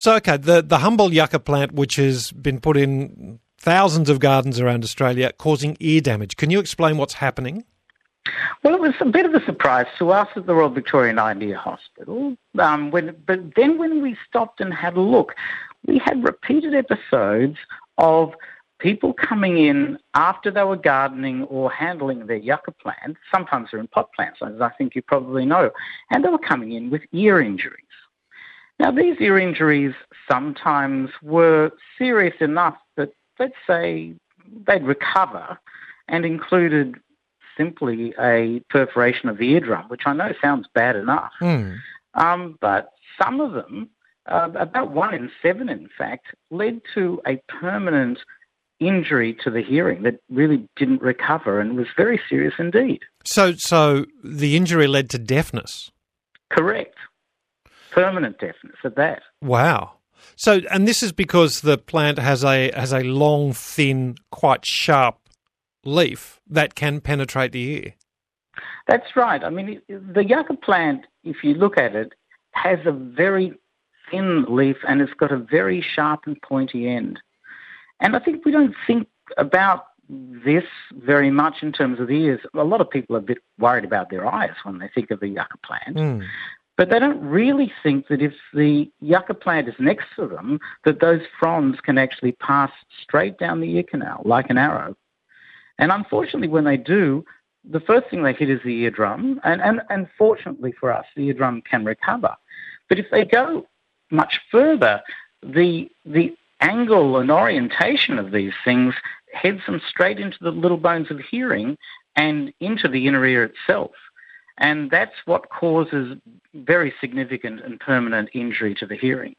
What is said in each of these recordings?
So, okay, the humble yucca plant, which has been put in thousands of gardens around Australia, causing ear damage. Can you explain what's happening? Well, it was a bit of a surprise to us at the Royal Victorian Eye and Ear Hospital. But then when we stopped and had a look, we had repeated episodes of people coming in after they were gardening or handling their yucca plants. Sometimes they're in pot plants, as I think you probably know. And they were coming in with ear injuries. Now, these ear injuries sometimes were serious enough that, let's say, they'd recover and included simply a perforation of the eardrum, which I know sounds bad enough. But some of them, about 1 in 7 in fact, led to a permanent injury to the hearing that really didn't recover and was very serious indeed. So the injury led to deafness? Correct. Permanent deafness at that. Wow. So, and this is because the plant has a long, thin, quite sharp leaf that can penetrate the ear. That's right. I mean, the yucca plant, if you look at it, has a very thin leaf and it's got a very sharp and pointy end. And I think we don't think about this very much in terms of the ears. A lot of people are a bit worried about their eyes when they think of the yucca plant. But they don't really think that if the yucca plant is next to them, that those fronds can actually pass straight down the ear canal like an arrow. And unfortunately, when they do, the first thing they hit is the eardrum. And fortunately for us, the eardrum can recover. But if they go much further, the angle and orientation of these things heads them straight into the little bones of hearing and into the inner ear itself. And that's what causes very significant and permanent injury to the hearing.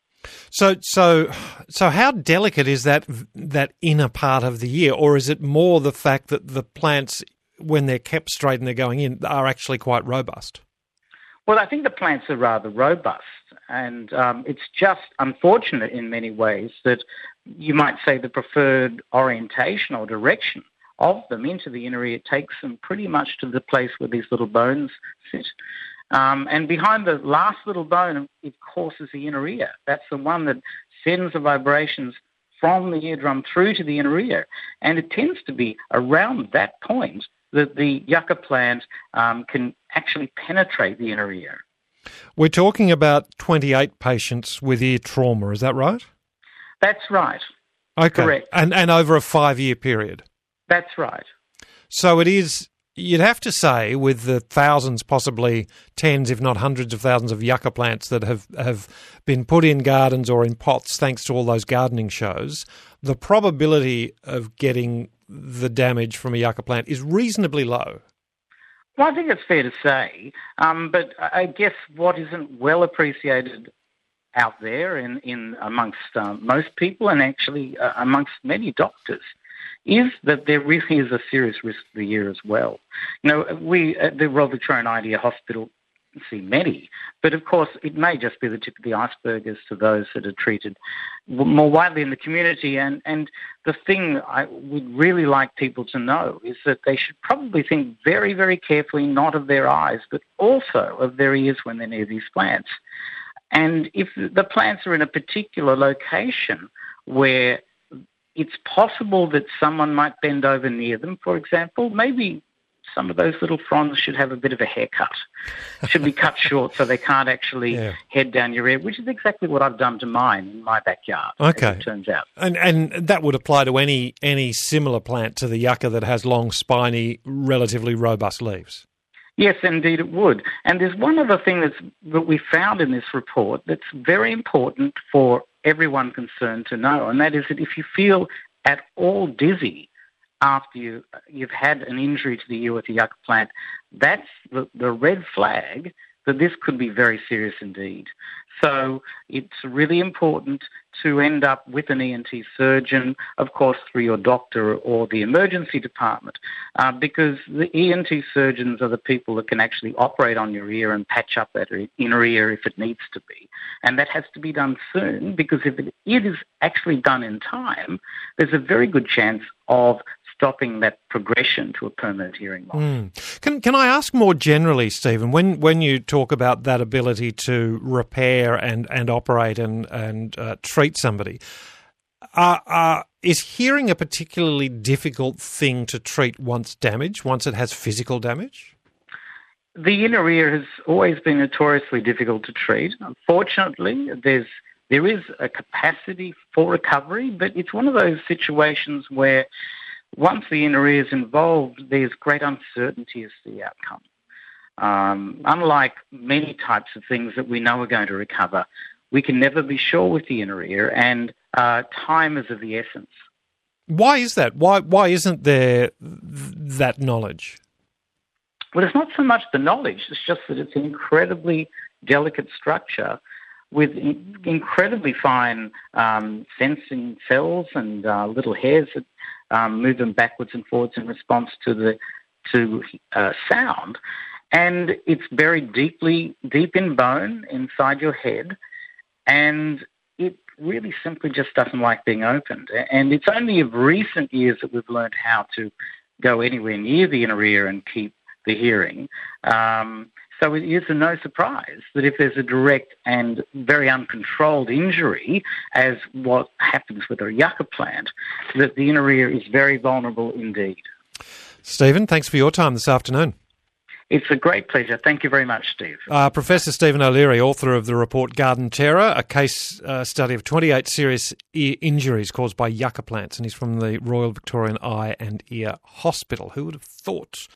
So how delicate is that inner part of the ear, or is it more the fact that the plants, when they're kept straight and they're going in, are actually quite robust? Well, I think the plants are rather robust, and it's just unfortunate in many ways that you might say the preferred orientation or direction of them into the inner ear takes them pretty much to the place where these little bones sit. And behind the last little bone, of course, is the inner ear. That's the one that sends the vibrations from the eardrum through to the inner ear. And it tends to be around that point that the yucca plant can actually penetrate the inner ear. We're talking about 28 patients with ear trauma, is that right? That's right. Okay. Correct. And over a 5-year period? That's right. So it is, you'd have to say, with the thousands, possibly tens, if not hundreds of thousands of yucca plants that have been put in gardens or in pots thanks to all those gardening shows, the probability of getting the damage from a yucca plant is reasonably low. Well, I think it's fair to say, but I guess what isn't well appreciated out there in amongst most people and actually amongst many doctors is that there really is a serious risk to the ear as well. You know, we at the Royal Victorian Eye and Ear Hospital see many, but of course it may just be the tip of the iceberg as to those that are treated more widely in the community. And the thing I would really like people to know is that they should probably think very, very carefully not of their eyes, but also of their ears when they're near these plants. And if the plants are in a particular location where it's possible that someone might bend over near them, for example, maybe some of those little fronds should have a bit of a haircut. Should be cut short so they can't actually head down your ear, which is exactly what I've done to mine in my backyard, as it turns out. And that would apply to any similar plant to the yucca that has long, spiny, relatively robust leaves? Yes, indeed it would. And there's one other thing that we found in this report that's very important for everyone concerned to know, and that is that if you feel at all dizzy after you've had an injury to the ear with the yucca plant, that's the red flag that this could be very serious indeed. So it's really important to end up with an ENT surgeon, of course through your doctor or the emergency department, because the ENT surgeons are the people that can actually operate on your ear and patch up that inner ear if it needs to be. And that has to be done soon, because if it is actually done in time, there's a very good chance of stopping that progression to a permanent hearing loss. Can I ask more generally, Stephen, when you talk about that ability to repair and operate and treat somebody, is hearing a particularly difficult thing to treat once it has physical damage? The inner ear has always been notoriously difficult to treat. Unfortunately, there is a capacity for recovery, but it's one of those situations where once the inner ear is involved, there's great uncertainty as to the outcome. Unlike many types of things that we know are going to recover, we can never be sure with the inner ear, and time is of the essence. Why is that? Why isn't there that knowledge? Well, it's not so much the knowledge, it's just that it's an incredibly delicate structure with incredibly fine sensing cells and little hairs that move them backwards and forwards in response to sound. And it's buried deep in bone inside your head, and it really simply just doesn't like being opened. And it's only of recent years that we've learned how to go anywhere near the inner ear and keep the hearing. So it is no surprise that if there's a direct and very uncontrolled injury, as what happens with a yucca plant, that the inner ear is very vulnerable indeed. Stephen, thanks for your time this afternoon. It's a great pleasure. Thank you very much, Steve. Professor Stephen O'Leary, author of the report Garden Terror, a case study of 28 serious ear injuries caused by yucca plants, and he's from the Royal Victorian Eye and Ear Hospital. Who would have thought?